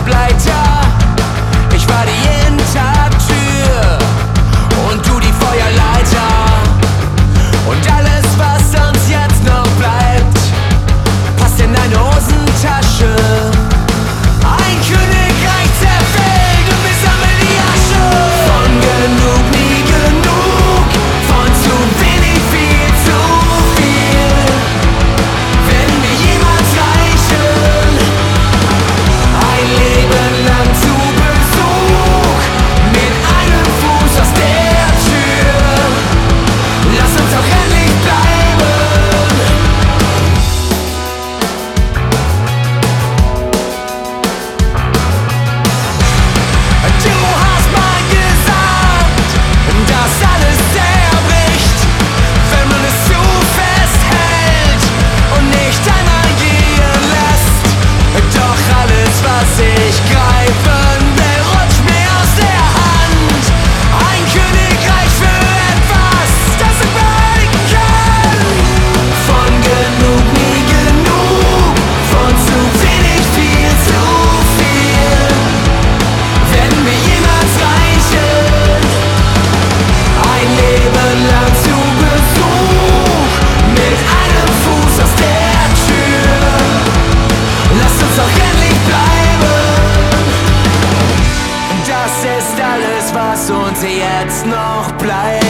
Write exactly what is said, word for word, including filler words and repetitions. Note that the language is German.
Ableiter. Ich war die Hintertür und du die Feuerleiter. Und alles, was uns jetzt noch bleibt, passt in deine Hosentasche. Ein Königreich zerfällt und wir sammeln die Asche. Von genug, nie genug, von zu wenig, viel zu viel. Werden wir jemals reichen? Ein Leben lang zu Besuch, mit einem Fuß aus der Tür. Lass uns doch endlich bleiben. Du hast mal gesagt, dass alles zerbricht, wenn man es zu fest hält und nicht einmal gehen lässt. Doch alles, was ich greifen will, rutscht mir aus der Hand. Ein Königreich für etwas, das ich behalten kann. Von genug, nie genug, von zu wenig, viel zu viel. Werden wir jemals reichen? Ein Leben lang zu Besuch, mit einem Fuß aus der Tür. Lasst uns doch endlich bleiben. Das ist alles, was uns jetzt noch bleibt.